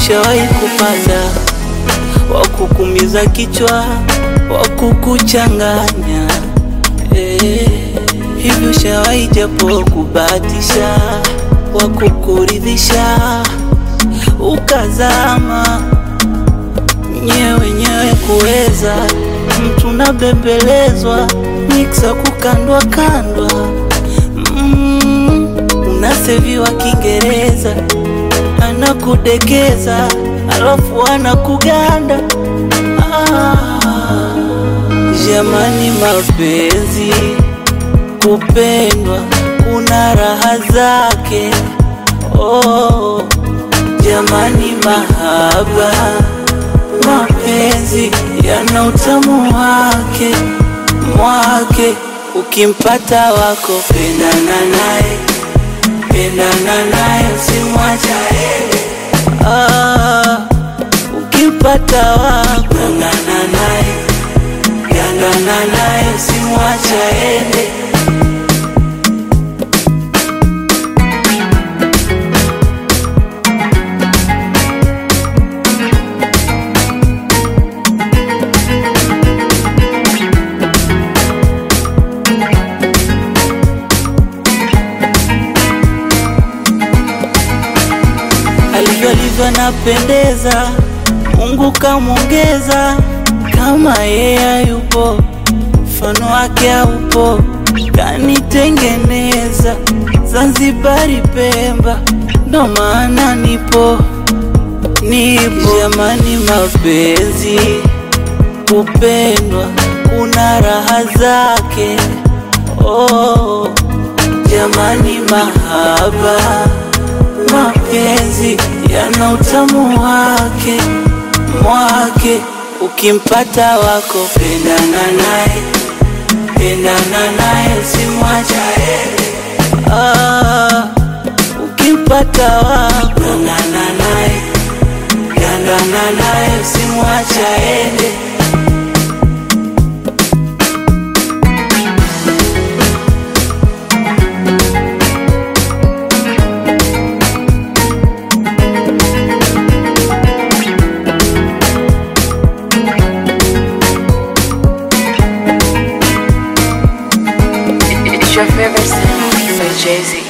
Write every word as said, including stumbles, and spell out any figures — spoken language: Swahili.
ushawahi kupata wakukumiza kichwa, wakukuchanganya? Eh, hivi ushawahi japo kubahatisha, wakukuridhisha ukazama nyewe nyewe kuweza? Mtu nabembelezwa, miksa kukandwa kandwa, mm, unaseviwa Kiingereza, anakudekeza alafu anakuganda. Ah, jamani mapenzi, kupendwa kuna raha zake. Oh, jamani mahaba, mapenzi yana utamu wake mwake. Ukimpata wako pendana naye, pendana naye usimwache aende. Ah, ukimpata wako pendana naye, pendana naye usimwache aende. Alivyo alivyo anapendeza, Mungu kamwongeza. Kama yeye hayupo, mfano wake haupo. Kanitengeneza Zanzibari, Pemba, ndo maana nipo nipo. Jamani mapenzi, kupendwa kuna raha zake. Oh, jamani mahaba, mapenzi yana utamu wake mwake. Ukimpata wako pendana naye, pendana naye usimwache aende. Ah, ukimpata wako pendana naye, pendana naye usimwache aende. It's your favorite song by Jay-Z.